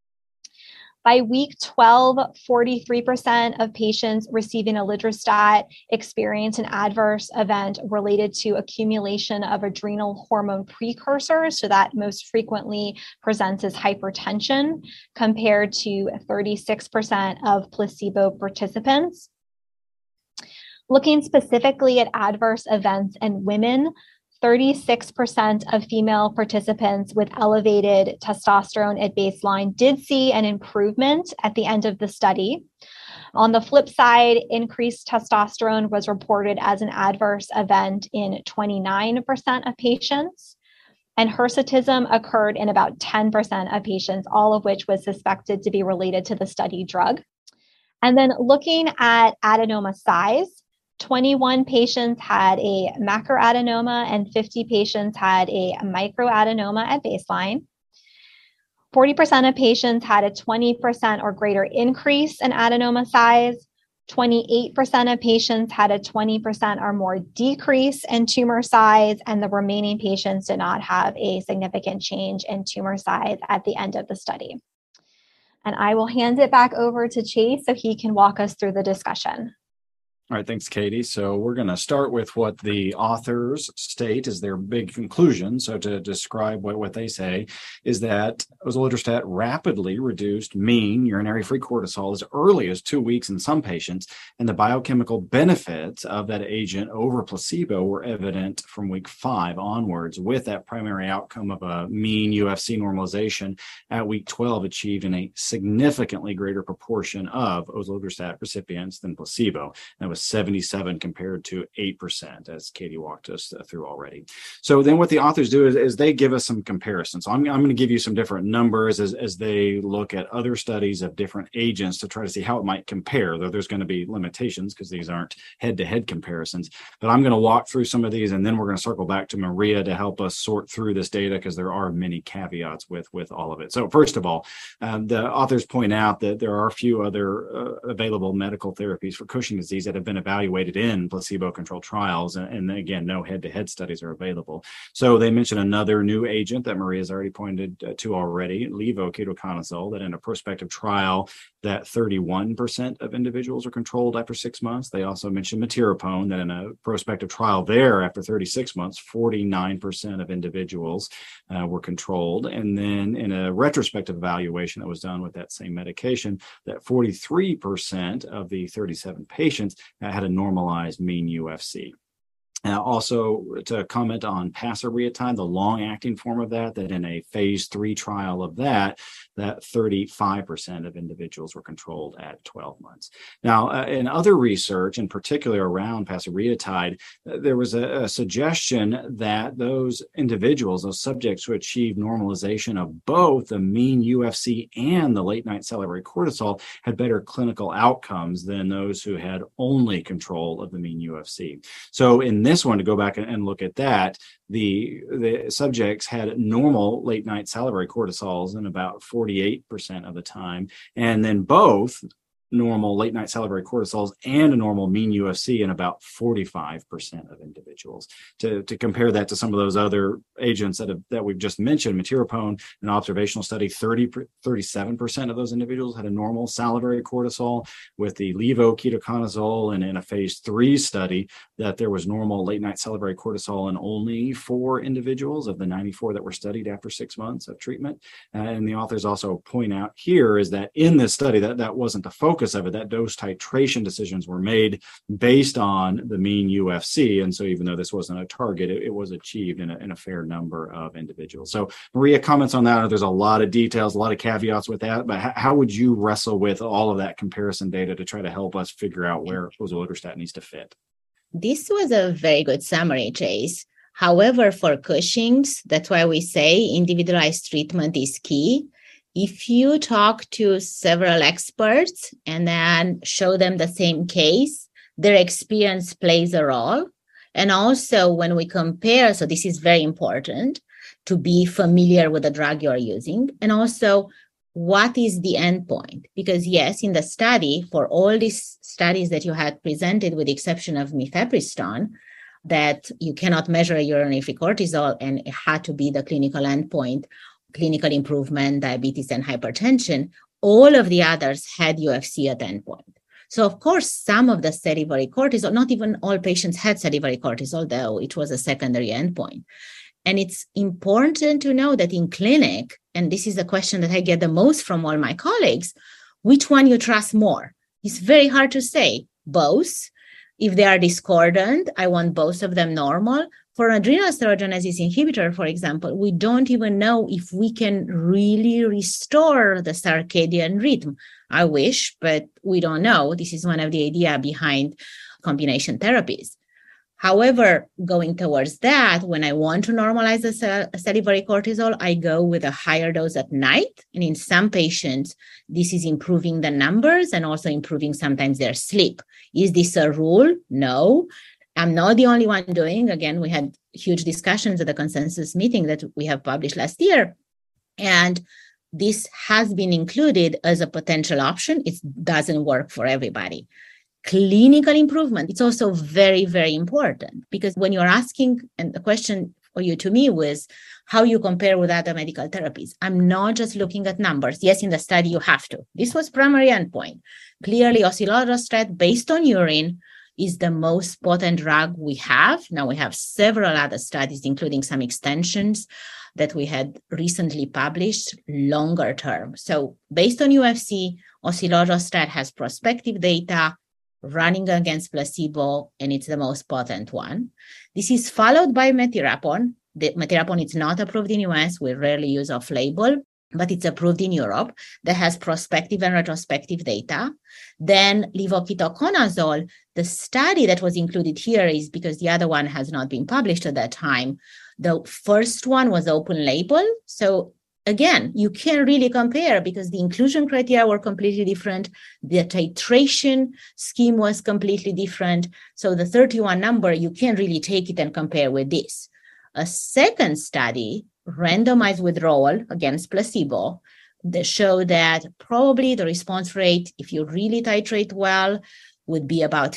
By week 12, 43% of patients receiving alodrostat experienced an adverse event related to accumulation of adrenal hormone precursors. So that most frequently presents as hypertension, compared to 36% of placebo participants. Looking specifically at adverse events in women, 36% of female participants with elevated testosterone at baseline did see an improvement at the end of the study. On the flip side, increased testosterone was reported as an adverse event in 29% of patients, and hirsutism occurred in about 10% of patients, all of which was suspected to be related to the study drug. And then looking at adenoma size, 21 patients had a macroadenoma and 50 patients had a microadenoma at baseline. 40% of patients had a 20% or greater increase in adenoma size. 28% of patients had a 20% or more decrease in tumor size, and the remaining patients did not have a significant change in tumor size at the end of the study. And I will hand it back over to Chase so he can walk us through the discussion. All right, thanks, Katie. So we're going to start with what the authors state is their big conclusion. So to describe what they say is that osilodrostat rapidly reduced mean urinary free cortisol as early as 2 weeks in some patients, and the biochemical benefits of that agent over placebo were evident from week 5 onwards, with that primary outcome of a mean UFC normalization at week 12 achieved in a significantly greater proportion of osilodrostat recipients than placebo. That was 77 compared to 8%, as Katie walked us through already. So then what the authors do is they give us some comparisons. So I'm going to give you some different numbers as they look at other studies of different agents to try to see how it might compare, though there's going to be limitations because these aren't head-to-head comparisons. But I'm going to walk through some of these, and then we're going to circle back to Maria to help us sort through this data because there are many caveats with all of it. So first of all, the authors point out that there are a few other available medical therapies for Cushing disease that have been evaluated in placebo-controlled trials, and again, no head-to-head studies are available. So they mention another new agent that Maria's already pointed to already, levoketoconazole, that in a prospective trial that 31% of individuals are controlled after 6 months. They also mentioned metirapone, that in a prospective trial there after 36 months, 49% of individuals were controlled. And then in a retrospective evaluation that was done with that same medication, that 43% of the 37 patients had a normalized mean UFC. Also, to comment on pasireotide, the long-acting form of that in a phase 3 trial of that 35% of individuals were controlled at 12 months. Now, in other research, in particular around pasireotide, there was a suggestion that those individuals, those subjects who achieved normalization of both the mean UFC and the late-night salivary cortisol had better clinical outcomes than those who had only control of the mean UFC. So in this one, to go back and look at that, the subjects had normal late-night salivary cortisols in about 48% of the time, and then both normal late-night salivary cortisols and a normal mean UFC in about 45% of individuals. To compare that to some of those other agents that we've just mentioned, metirapone, an observational study, 37% of those individuals had a normal salivary cortisol, with the levoketoconazole, and in a phase 3 study that there was normal late-night salivary cortisol in only 4 individuals of the 94 that were studied after 6 months of treatment. And the authors also point out here is that in this study, that wasn't the focus of it. That dose titration decisions were made based on the mean UFC, and so even though this wasn't a target, it was achieved in a fair number of individuals. So Maria, comments on that? There's a lot of details, a lot of caveats with that, but how would you wrestle with all of that comparison data to try to help us figure out where osilodrostat needs to fit? This was a very good summary, Chase. However, for Cushing's, that's why we say individualized treatment is key. If you talk to several experts and then show them the same case, their experience plays a role. And also when we compare, so this is very important to be familiar with the drug you're using. And also, what is the endpoint? Because yes, in the study, for all these studies that you had presented, with the exception of mifepristone, that you cannot measure urinary free cortisol, and it had to be the clinical endpoint, clinical improvement, diabetes, and hypertension. All of the others had UFC at endpoint. So of course, some of the salivary cortisol, not even all patients had salivary cortisol, though it was a secondary endpoint. And it's important to know that in clinic, and this is the question that I get the most from all my colleagues, which one you trust more? It's very hard to say. Both. If they are discordant, I want both of them normal. For adrenal steroidogenesis inhibitor, for example, we don't even know if we can really restore the circadian rhythm. I wish, but we don't know. This is one of the ideas behind combination therapies. However, going towards that, when I want to normalize the salivary cortisol, I go with a higher dose at night. And in some patients, this is improving the numbers and also improving sometimes their sleep. Is this a rule? No. I'm not the only one doing. Again, we had huge discussions at the consensus meeting that we have published last year. And this has been included as a potential option. It doesn't work for everybody. Clinical improvement, it's also very, very important, because when you're asking, and the question for you to me was how you compare with other medical therapies. I'm not just looking at numbers. Yes, in the study you have to. This was primary endpoint. Clearly, osilotrostat based on urine is the most potent drug we have. Now we have several other studies, including some extensions that we had recently published longer term. So based on UFC, osilotrostat has prospective data running against placebo, and it's the most potent one. This is followed by metirapone. The metirapone is not approved in US. We rarely use off-label, but it's approved in Europe, that has prospective and retrospective data. Then levoketoconazole, the study that was included here is because the other one has not been published at that time. The first one was open label. So again, you can't really compare because the inclusion criteria were completely different. The titration scheme was completely different. So the 31 number, you can't really take it and compare with this. A second study, randomized withdrawal against placebo, that showed that probably the response rate, if you really titrate well, would be about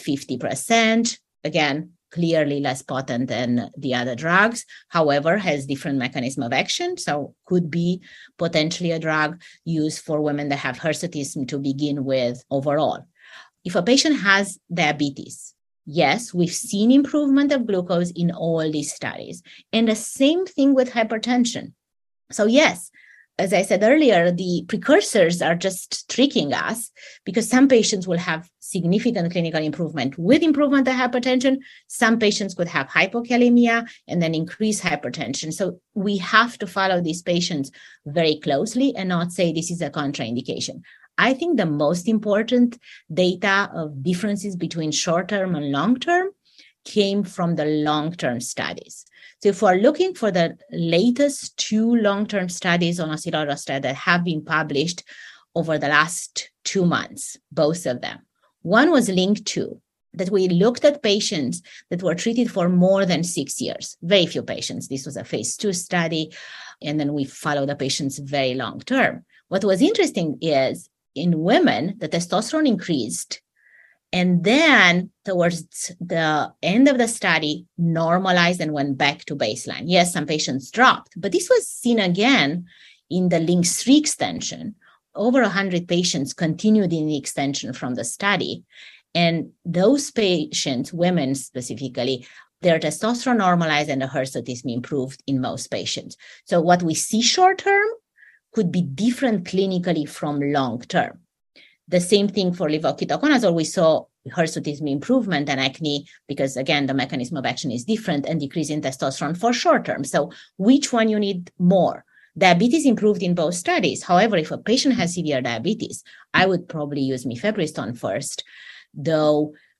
50%. Again, clearly less potent than the other drugs, however, has different mechanism of action. So could be potentially a drug used for women that have hirsutism to begin with overall. If a patient has diabetes, yes, we've seen improvement of glucose in all these studies. And the same thing with hypertension. So yes, as I said earlier, the precursors are just tricking us because some patients will have significant clinical improvement with improvement of hypertension. Some patients could have hypokalemia and then increase hypertension. So we have to follow these patients very closely and not say this is a contraindication. I think the most important data of differences between short-term and long-term came from the long-term studies. So if we're looking for the latest 2 long-term studies on osilotrostat that have been published over the last 2 months, both of them. One was LINK-2, that we looked at patients that were treated for more than 6 years. Very few patients. This was a phase 2 study, and then we followed the patients very long-term. What was interesting is in women, the testosterone increased, and then towards the end of the study, normalized and went back to baseline. Yes, some patients dropped, but this was seen again in the LINK-3 extension. Over 100 patients continued in the extension from the study. And those patients, women specifically, their testosterone normalized and the hirsutism improved in most patients. So what we see short-term could be different clinically from long-term. The same thing for levoketoconazole, we saw hirsutism improvement and acne because, again, the mechanism of action is different and decrease in testosterone for short-term. So which one you need more? Diabetes improved in both studies. However, if a patient has severe diabetes, I would probably use mifepristone first, though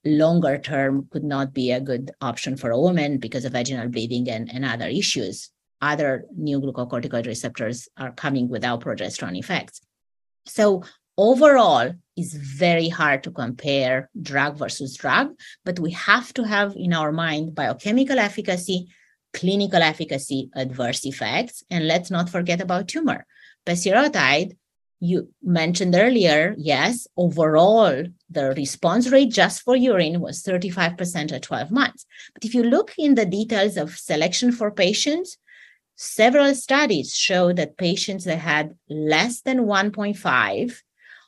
longer term could not be a good option for a woman because of vaginal bleeding and other issues. Other new glucocorticoid receptors are coming without progesterone effects. So overall, it's very hard to compare drug versus drug, but we have to have in our mind biochemical efficacy, clinical efficacy, adverse effects, and let's not forget about tumor. Pasireotide, you mentioned earlier, yes, overall, the response rate just for urine was 35% at 12 months. But if you look in the details of selection for patients, several studies show that patients that had less than 1.5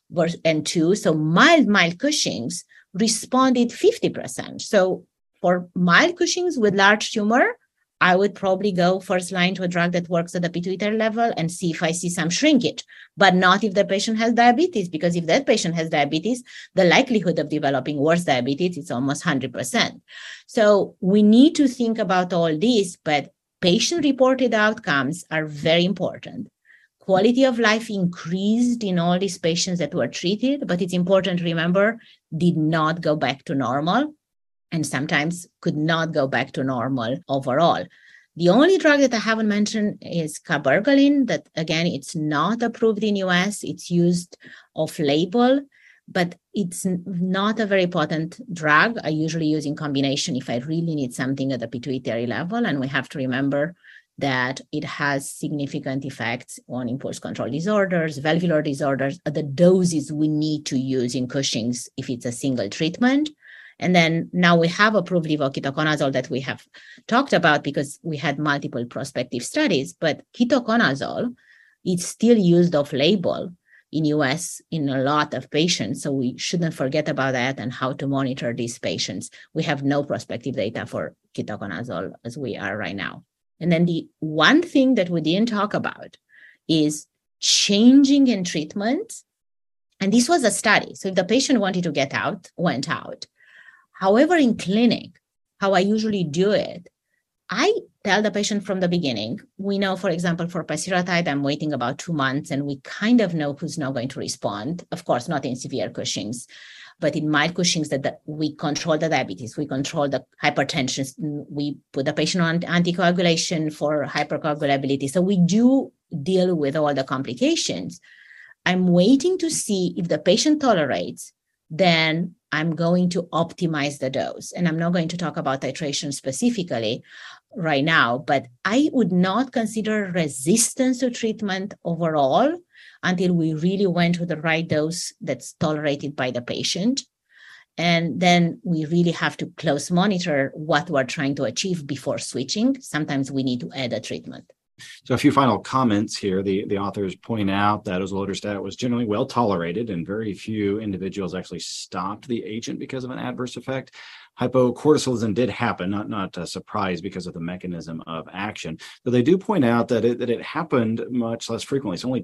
and 2, so mild Cushing's, responded 50%. So for mild Cushing's with large tumor, I would probably go first line to a drug that works at the pituitary level and see if I see some shrinkage, but not if the patient has diabetes, because if that patient has diabetes, the likelihood of developing worse diabetes is almost 100%. So we need to think about all this, but patient-reported outcomes are very important. Quality of life increased in all these patients that were treated, but it's important to remember, did not go back to normal, and sometimes could not go back to normal overall. The only drug that I haven't mentioned is cabergoline, that again, it's not approved in US, it's used off-label, but it's not a very potent drug. I usually use in combination if I really need something at the pituitary level, and we have to remember that it has significant effects on impulse control disorders, valvular disorders, at the doses we need to use in Cushing's if it's a single treatment. And then now we have approved levoketoconazole that we have talked about because we had multiple prospective studies, but ketoconazole is still used off-label in US in a lot of patients. So we shouldn't forget about that and how to monitor these patients. We have no prospective data for ketoconazole as we are right now. And then the one thing that we didn't talk about is changing in treatment. And this was a study. So if the patient wanted to get out, went out. However, in clinic, how I usually do it, I tell the patient from the beginning, we know, for example, for pasireotide, I'm waiting about 2 months and we kind of know who's not going to respond. Of course, not in severe Cushing's, but in mild Cushing's that we control the diabetes, we control the hypertension, we put the patient on anticoagulation for hypercoagulability. So we do deal with all the complications. I'm waiting to see if the patient tolerates, then I'm going to optimize the dose. And I'm not going to talk about titration specifically right now, but I would not consider resistance to treatment overall until we really went to the right dose that's tolerated by the patient. And then we really have to close monitor what we're trying to achieve before switching. Sometimes we need to add a treatment. So a few final comments here. The authors point out that osilodrostat was generally well tolerated and very few individuals actually stopped the agent because of an adverse effect. Hypocortisolism did happen, not a surprise because of the mechanism of action. But they do point out that it happened much less frequently. So only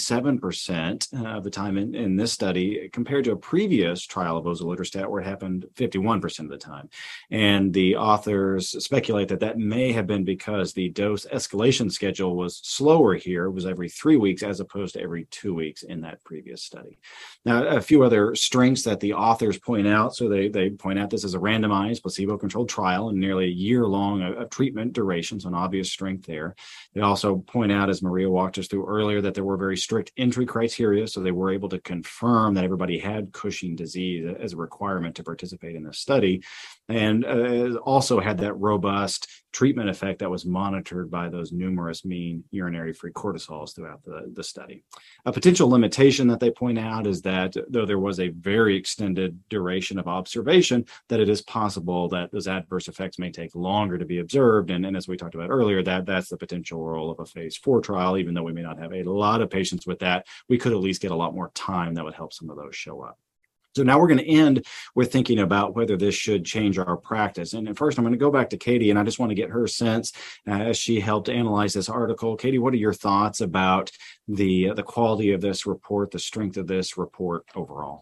27% of the time in this study compared to a previous trial of osilodrostat where it happened 51% of the time. And the authors speculate that may have been because the dose escalation schedule was slower here. It was every 3 weeks as opposed to every 2 weeks in that previous study. Now, a few other strengths that the authors point out. So they point out this is a randomized placebo-controlled trial and nearly a year long of treatment duration, so an obvious strength there. They also point out, as Maria walked us through earlier, that there were very strict entry criteria, so they were able to confirm that everybody had Cushing disease as a requirement to participate in this study, and also had that robust treatment effect that was monitored by those numerous mean urinary free cortisols throughout the study. A potential limitation that they point out is that though there was a very extended duration of observation, that it is possible that those adverse effects may take longer to be observed. And as we talked about earlier, that's the potential role of a phase 4 trial. Even though we may not have a lot of patients with that, we could at least get a lot more time that would help some of those show up. So now we're going to end with thinking about whether this should change our practice. And first, I'm going to go back to Katie, and I just want to get her sense as she helped analyze this article. Katie, what are your thoughts about the quality of this report, the strength of this report overall?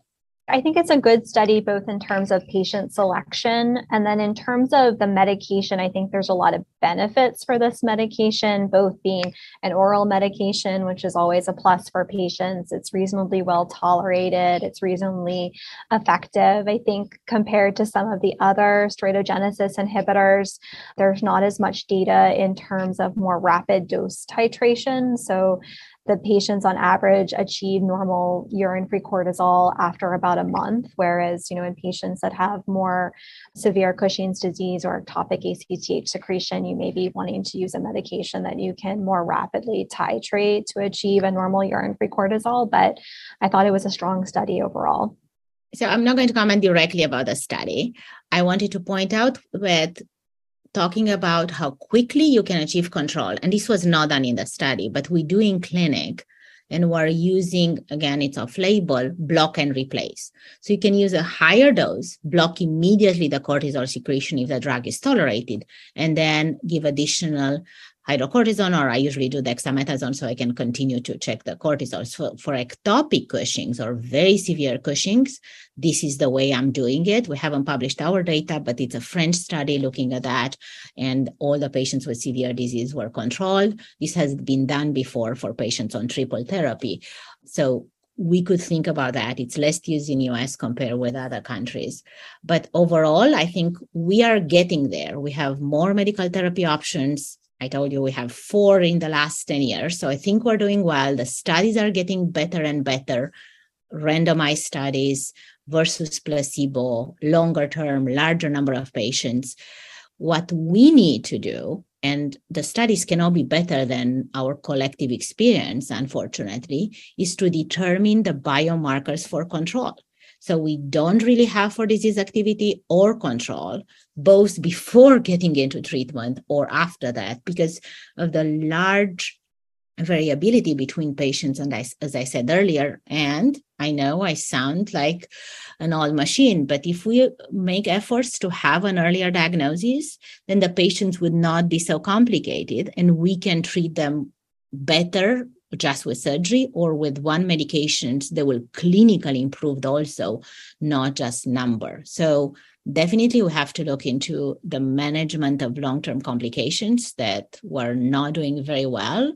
I think it's a good study, both in terms of patient selection and then in terms of the medication. I think there's a lot of benefits for this medication, both being an oral medication, which is always a plus for patients. It's reasonably well tolerated. It's reasonably effective. I think compared to some of the other steroidogenesis inhibitors, there's not as much data in terms of more rapid dose titration. So the patients on average achieve normal urine-free cortisol after about a month, whereas, in patients that have more severe Cushing's disease or ectopic ACTH secretion, you may be wanting to use a medication that you can more rapidly titrate to achieve a normal urine-free cortisol. But I thought it was a strong study overall. So I'm not going to comment directly about the study. I wanted to point out that talking about how quickly you can achieve control. And this was not done in the study, but we do in clinic. And we're using, again, it's off-label, block and replace. So you can use a higher dose, block immediately the cortisol secretion if the drug is tolerated, and then give additional hydrocortisone, or I usually do dexamethasone so I can continue to check the cortisol. So for ectopic Cushing's or very severe Cushing's, this is the way I'm doing it. We haven't published our data, but it's a French study looking at that, and all the patients with severe disease were controlled. This has been done before for patients on triple therapy. So we could think about that. It's less used in US compared with other countries. But overall, I think we are getting there. We have more medical therapy options. I told you we have 4 in the last 10 years. So I think we're doing well. The studies are getting better and better. Randomized studies versus placebo, longer term, larger number of patients. What we need to do, and the studies cannot be better than our collective experience, unfortunately, is to determine the biomarkers for control. So we don't really have for disease activity or control, both before getting into treatment or after that, because of the large variability between patients. And as I said earlier, and I know I sound like an old machine, but if we make efforts to have an earlier diagnosis, then the patients would not be so complicated, and we can treat them better just with surgery or with one medication that will clinically improve also, not just number. So definitely we have to look into the management of long-term complications that we're not doing very well.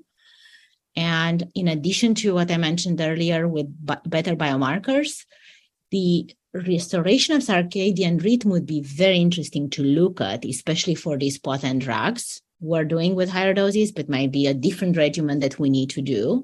And in addition to what I mentioned earlier with better biomarkers, the restoration of circadian rhythm would be very interesting to look at, especially for these potent drugs we're doing with higher doses, but might be a different regimen that we need to do.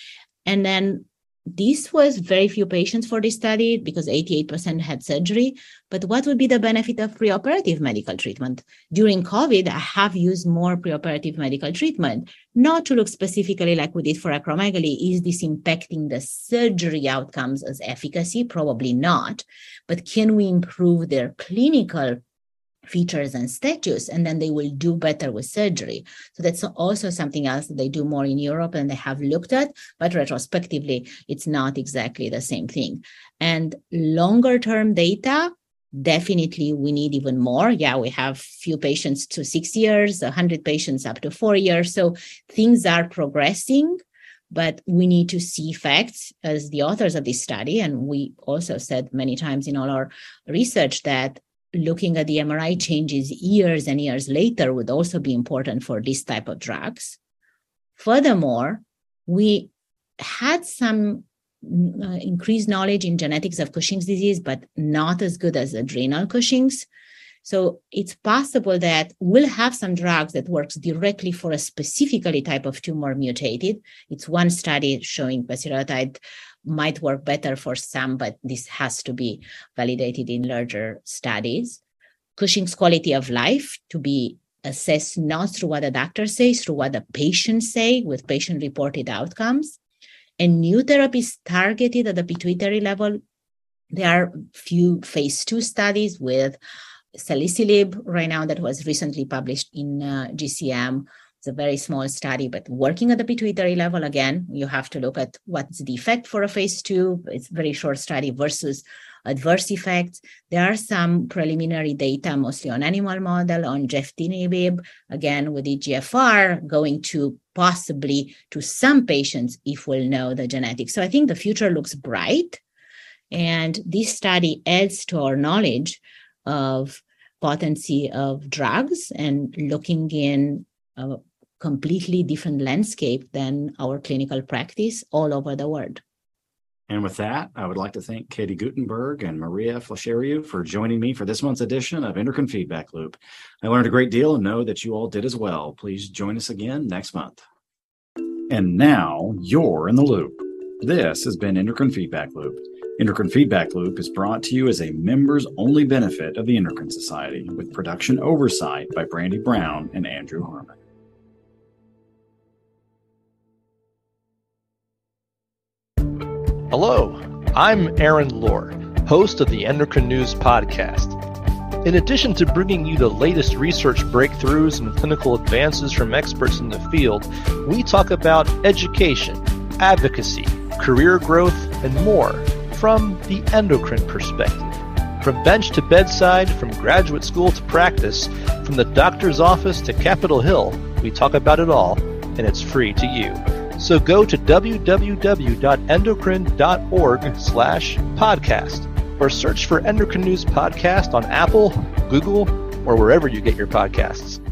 And then this was very few patients for this study because 88% had surgery. But what would be the benefit of preoperative medical treatment? During COVID, I have used more preoperative medical treatment, not to look specifically like we did for acromegaly. Is this impacting the surgery outcomes as efficacy? Probably not. But can we improve their clinical features and status, and then they will do better with surgery? So that's also something else that they do more in Europe and they have looked at, but retrospectively, it's not exactly the same thing. And longer term data, definitely we need even more. Yeah, we have few patients to 6 years, 100 patients up to 4 years. So things are progressing, but we need to see facts as the authors of this study. And we also said many times in all our research that looking at the MRI changes years and years later would also be important for this type of drugs. Furthermore, we had some increased knowledge in genetics of Cushing's disease, but not as good as adrenal Cushing's. So it's possible that we'll have some drugs that works directly for a specifically type of tumor mutated. It's one study showing pasireotide might work better for some, but this has to be validated in larger studies. Cushing's quality of life to be assessed not through what the doctor says, through what the patients say with patient-reported outcomes. And new therapies targeted at the pituitary level. There are few phase 2 studies with salicylib right now that was recently published in GCM. It's a very small study, but working at the pituitary level, again, you have to look at what's the effect for a phase 2. It's a very short study versus adverse effects. There are some preliminary data, mostly on animal model, on gefitinibib, again, with EGFR, going to possibly to some patients if we'll know the genetics. So I think the future looks bright. And this study adds to our knowledge of potency of drugs and looking in a completely different landscape than our clinical practice all over the world. And with that, I would like to thank Katie Gutenberg and Maria Flescheriou for joining me for this month's edition of Endocrine Feedback Loop. I learned a great deal and know that you all did as well. Please join us again next month. And now you're in the loop. This has been Endocrine Feedback Loop. Endocrine Feedback Loop is brought to you as a members-only benefit of the Endocrine Society, with production oversight by Brandy Brown and Andrew Harmon. Hello, I'm Aaron Lohr, host of the Endocrine News Podcast. In addition to bringing you the latest research breakthroughs and clinical advances from experts in the field, we talk about education, advocacy, career growth, and more from the endocrine perspective. From bench to bedside, from graduate school to practice, from the doctor's office to Capitol Hill, we talk about it all, and it's free to you. So go to www.endocrine.org/podcast or search for Endocrine News Podcast on Apple, Google, or wherever you get your podcasts.